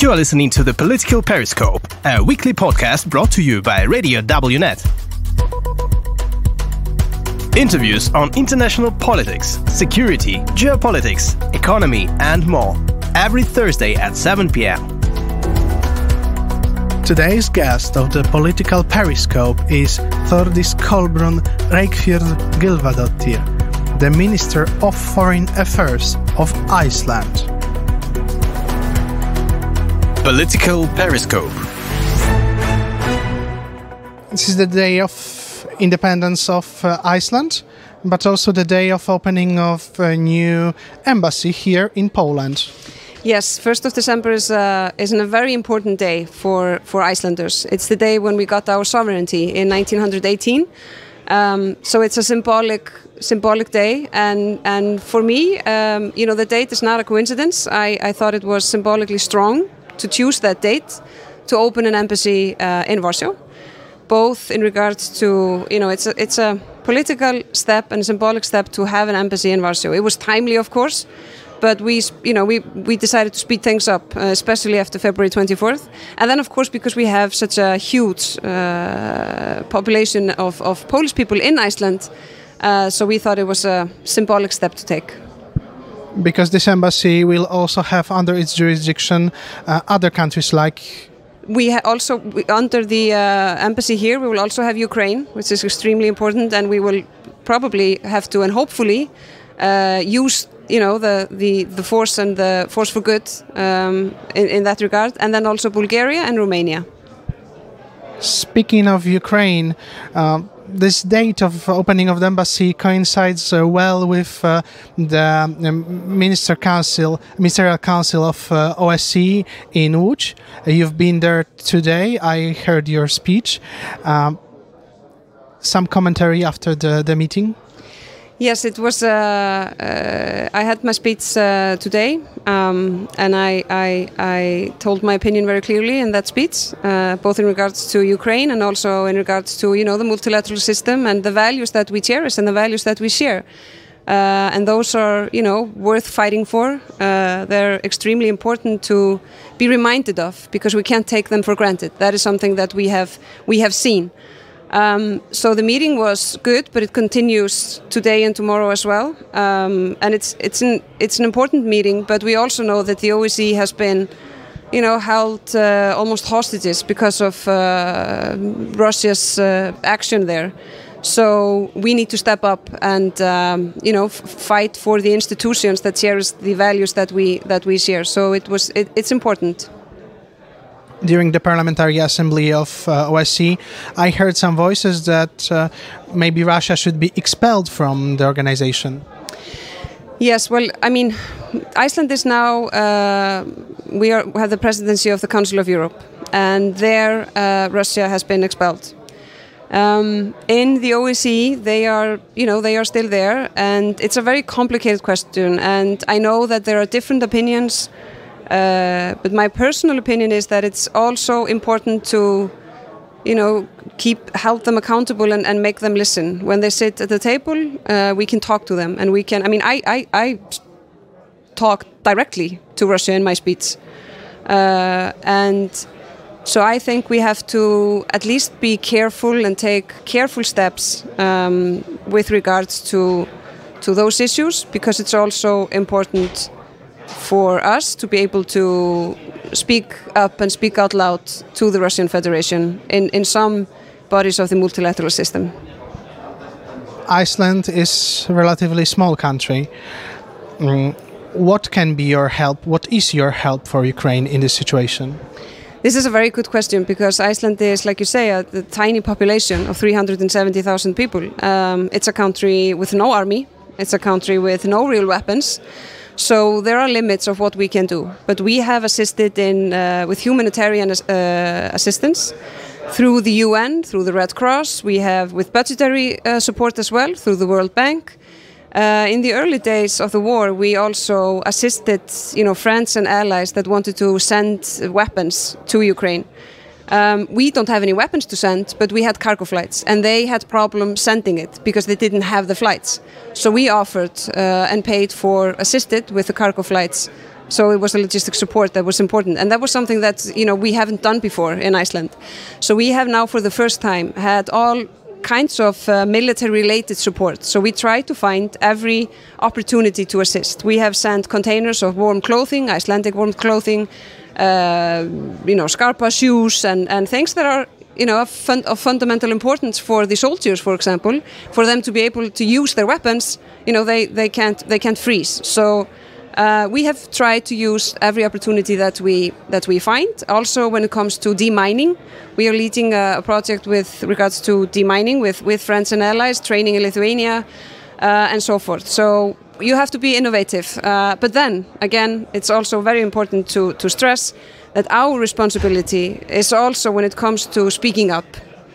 You are listening to the Political Periscope, a weekly podcast brought to you by Radio WNet. Interviews on international politics, security, geopolitics, economy, and more. Every Thursday at 7 p.m. Today's guest of the Political Periscope is Þórdís Kolbrún Reykfjörð Gylfadóttir, the Minister of Foreign Affairs of Iceland. Political Periscope. This is the day of independence of Iceland, but also the day of opening of a new embassy here in Poland. Yes, 1st of December is a very important day for Icelanders. It's the day when we got our sovereignty in 1918. So it's a symbolic day, and for me, the date is not a coincidence. I thought it was symbolically strong to choose that date to open an embassy in Warsaw, both in regards to, it's a political step and a symbolic step to have an embassy in Warsaw. It was timely, of course, but we decided to speed things up, especially after February 24th. And then, of course, because we have such a huge population of Polish people in Iceland, so we thought it was a symbolic step to take. Because this embassy will also have under its jurisdiction other countries like... Under the embassy here, we will also have Ukraine, which is extremely important, and we will probably have to, and hopefully, use the force and the force for good in that regard, and then also Bulgaria and Romania. Speaking of Ukraine, this date of opening of the embassy coincides well with the Ministerial Council of OSCE in Łódź. You've been there today. I heard your speech. Some commentary after the meeting? Yes, it was. I had my speech today, and I told my opinion very clearly in that speech, both in regards to Ukraine and also in regards to the multilateral system and the values that we cherish and the values that we share, and those are worth fighting for. They're extremely important to be reminded of because we can't take them for granted. That is something that we have seen. So the meeting was good, but it continues today and tomorrow as well. And it's an important meeting, but we also know that the OSCE has been, held almost hostages because of Russia's action there. So we need to step up and fight for the institutions that share the values that we share. So it's important. During the Parliamentary Assembly of OSCE, I heard some voices that maybe Russia should be expelled from the organization. Yes, well, Iceland is now, we have the presidency of the Council of Europe, and there Russia has been expelled. In the OSCE, they are still there, and it's a very complicated question, and I know that there are different opinions. But my personal opinion is that it's also important to, hold them accountable and make them listen. When they sit at the table, we can talk to them, and we can. I talk directly to Russia in my speech, and so I think we have to at least be careful and take careful steps with regards to those issues, because it's also important for us to be able to speak up and speak out loud to the Russian Federation in some bodies of the multilateral system. Iceland is a relatively small country. What can be your help? What is your help for Ukraine in this situation? This is a very good question, because Iceland is, like you say, a tiny population of 370,000 people. It's a country with no army. It's a country with no real weapons. So there are limits of what we can do, but we have assisted with humanitarian assistance through the UN, through the Red Cross. We have with budgetary support as well through the World Bank. In the early days of the war, we also assisted, friends and allies that wanted to send weapons to Ukraine. We don't have any weapons to send, but we had cargo flights, and they had problems sending it because they didn't have the flights. So we offered and paid for, assisted with the cargo flights. So it was a logistic support that was important, and that was something that we haven't done before in Iceland. So we have now, for the first time, had all kinds of military-related support. So we try to find every opportunity to assist. We have sent containers of warm clothing, Icelandic warm clothing, Scarpa shoes and things that are of fundamental importance for the soldiers, for example, for them to be able to use their weapons. They can't freeze. So we have tried to use every opportunity that we find. Also, when it comes to demining, we are leading a project with regards to demining with friends and allies, training in Lithuania, and so forth. So you have to be innovative. But then, again, it's also very important to stress that our responsibility is also when it comes to speaking up.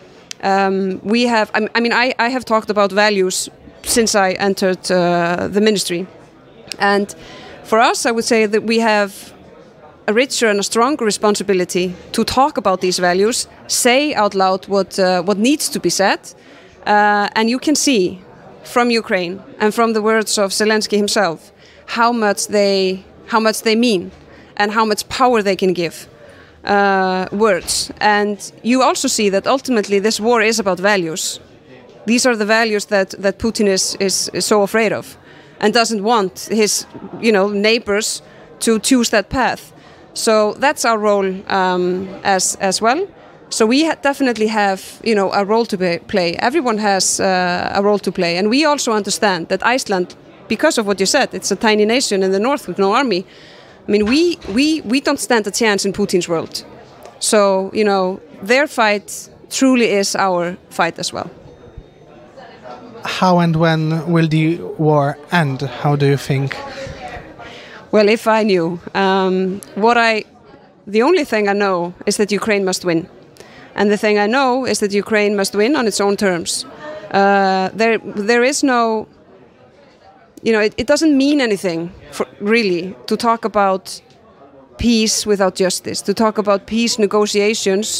I have talked about values since I entered the ministry. And for us, I would say that we have a richer and a stronger responsibility to talk about these values, say out loud what needs to be said. And you can see from Ukraine and from the words of Zelensky himself how much they mean and how much power they can give words. And you also see that ultimately this war is about values. These are the values that Putin is so afraid of and doesn't want his neighbors to choose that path. So that's our role as well. So we definitely have a role to play. Everyone has a role to play, and we also understand that Iceland, because of what you said, it's a tiny nation in the north with no army. I mean, we don't stand a chance in Putin's world. So their fight truly is our fight as well. How and when will the war end? How do you think? Well, if I knew, the only thing I know is that Ukraine must win. And the thing I know is that Ukraine must win on its own terms. There is no, it doesn't mean anything really to talk about peace without justice, to talk about peace negotiations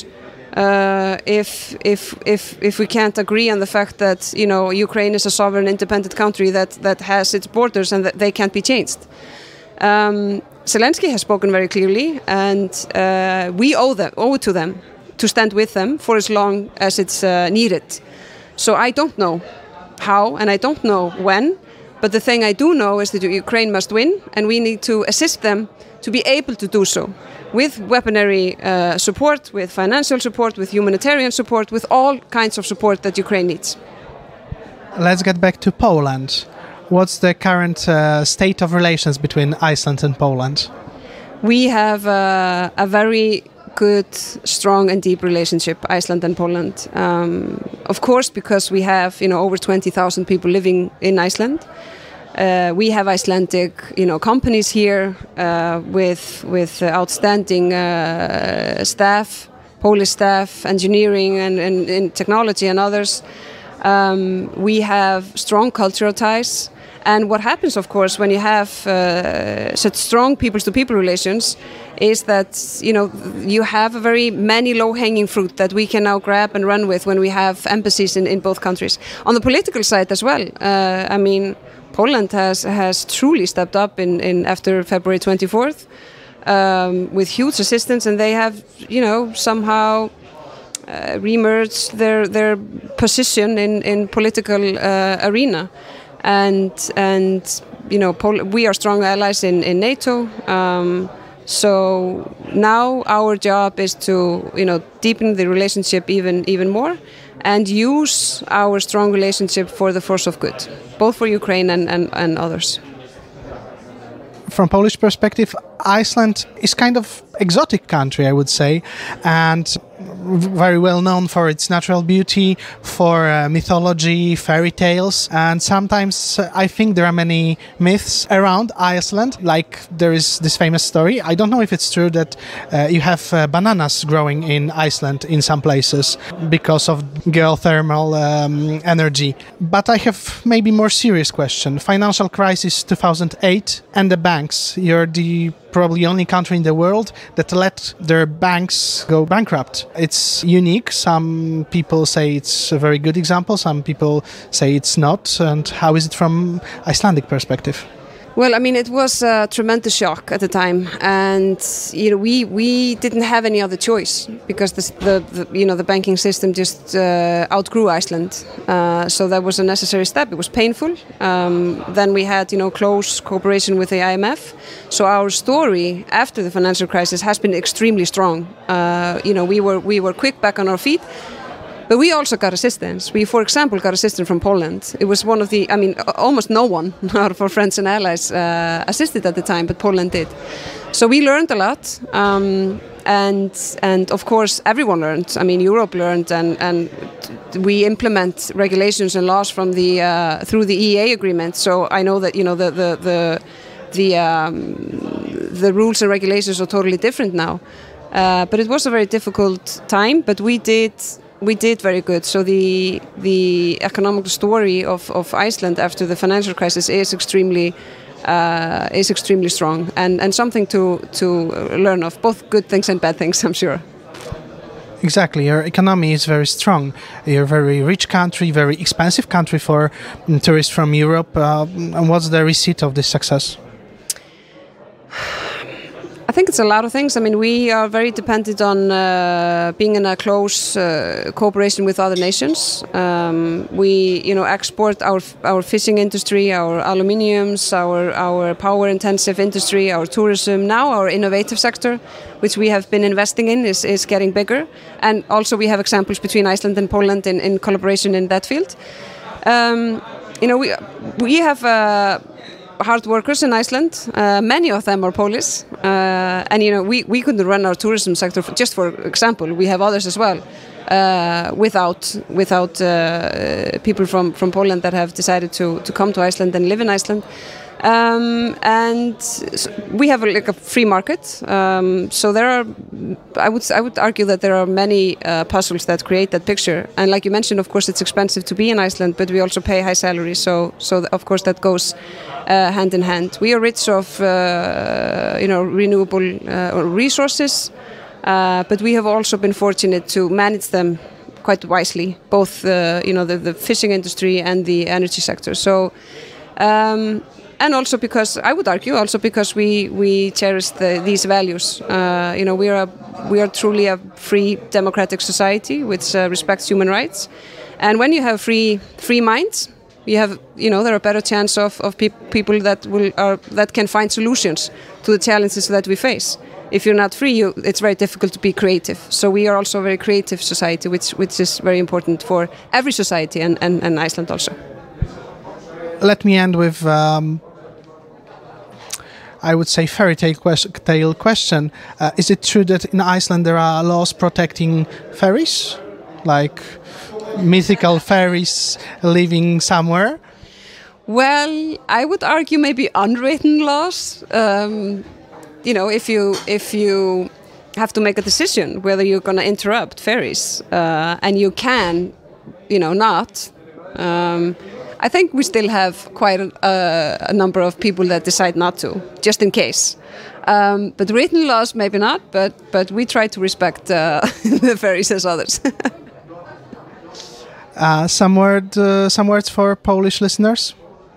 if we can't agree on the fact that Ukraine is a sovereign, independent country that has its borders and that they can't be changed. Zelensky has spoken very clearly, and we owe it to them to stand with them for as long as it's needed. So I don't know how and I don't know when, but the thing I do know is that Ukraine must win, and we need to assist them to be able to do so with weaponry support, with financial support, with humanitarian support, with all kinds of support that Ukraine needs. Let's get back to Poland. What's the current state of relations between Iceland and Poland? We have a very good, strong and deep relationship, Iceland and Poland. Of course, because we have over 20,000 people living in Iceland. We have Icelandic companies here with outstanding staff, Polish staff, engineering and technology and others. We have strong cultural ties. And what happens, of course, when you have such strong people-to-people relations is that, you have a very many low-hanging fruit that we can now grab and run with when we have embassies in both countries. On the political side as well, Poland has truly stepped up in after February 24th with huge assistance, and they have, somehow remerged their position in political arena. And we are strong allies in NATO. So now our job is to deepen the relationship even more, and use our strong relationship for the force of good, both for Ukraine and others. From Polish perspective, Iceland is kind of exotic country, I would say, and very well known for its natural beauty, for mythology, fairy tales, and sometimes I think there are many myths around Iceland, like there is this famous story, I don't know if it's true, that you have bananas growing in Iceland in some places because of geothermal energy. But I have maybe more serious question. Financial crisis 2008 and the banks. You're the probably only country in the world that let their banks go bankrupt. It's unique. Some people say it's a very good example. Some people say it's not. And how is it from Icelandic perspective? Well, I mean, it was a tremendous shock at the time, and we didn't have any other choice because the banking system just outgrew Iceland. So that was a necessary step. It was painful. Then we had close cooperation with the IMF. So our story after the financial crisis has been extremely strong. We were quick back on our feet. But we also got assistance. We, for example, got assistance from Poland. It was one of the, almost no one out of our friends and allies assisted at the time, but Poland did. So we learned a lot, and of course everyone learned. I mean, Europe learned, and we implement regulations and laws from through the EEA agreement. So I know that the rules and regulations are totally different now. But it was a very difficult time, but we did very good. So the economic story of Iceland after the financial crisis is extremely strong and something to learn of, both good things and bad things, I'm sure. Exactly, your economy is very strong. You're a very rich country, very expensive country for tourists from Europe. And what's the receipt of this success? I think it's a lot of things. I mean, we are very dependent on being in a close cooperation with other nations. We, export our fishing industry, our aluminiums, our power-intensive industry, our tourism. Now, our innovative sector, which we have been investing in, is getting bigger. And also, we have examples between Iceland and Poland in collaboration in that field. We have hard workers in Iceland. Many of them are Polish, and we couldn't run our tourism sector just for example. We have others as well without people from Poland that have decided to come to Iceland and live in Iceland. And we have a free market. So there are, I would argue that there are many puzzles that create that picture. And like you mentioned, of course, it's expensive to be in Iceland, but we also pay high salaries. So of course that goes hand in hand. We are rich of renewable resources, but we have also been fortunate to manage them quite wisely, both the fishing industry and the energy sector. So. And also because I would argue, we cherish these values. We are truly a free democratic society which respects human rights. And when you have free minds, you have there are a better chance of people that can find solutions to the challenges that we face. If you're not free, it's very difficult to be creative. So we are also a very creative society, which is very important for every society and Iceland also. Let me end with, I would say, fairy tale question. Is it true that in Iceland there are laws protecting fairies? Like mythical fairies living somewhere? Well, I would argue maybe unwritten laws. If you have to make a decision whether you're going to interrupt fairies, and you can, not. I think we still have quite a number of people that decide not to, just in case. But written laws, maybe not, but we try to respect the fairies as others. Some words for Polish listeners?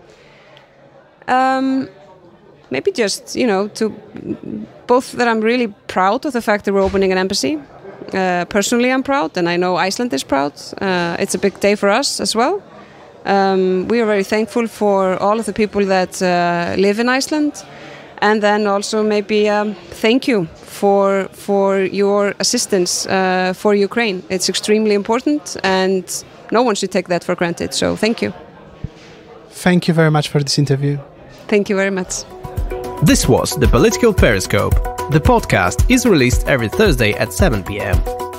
Maybe just, to both that I'm really proud of the fact that we're opening an embassy. Personally, I'm proud, and I know Iceland is proud. It's a big day for us as well. We are very thankful for all of the people that live in Iceland, and then also maybe thank you for your assistance for Ukraine. It's extremely important, and no one should take that for granted. So thank you. Thank you very much for this interview. Thank you very much. This was the Political Periscope. The podcast is released every Thursday at 7 p.m.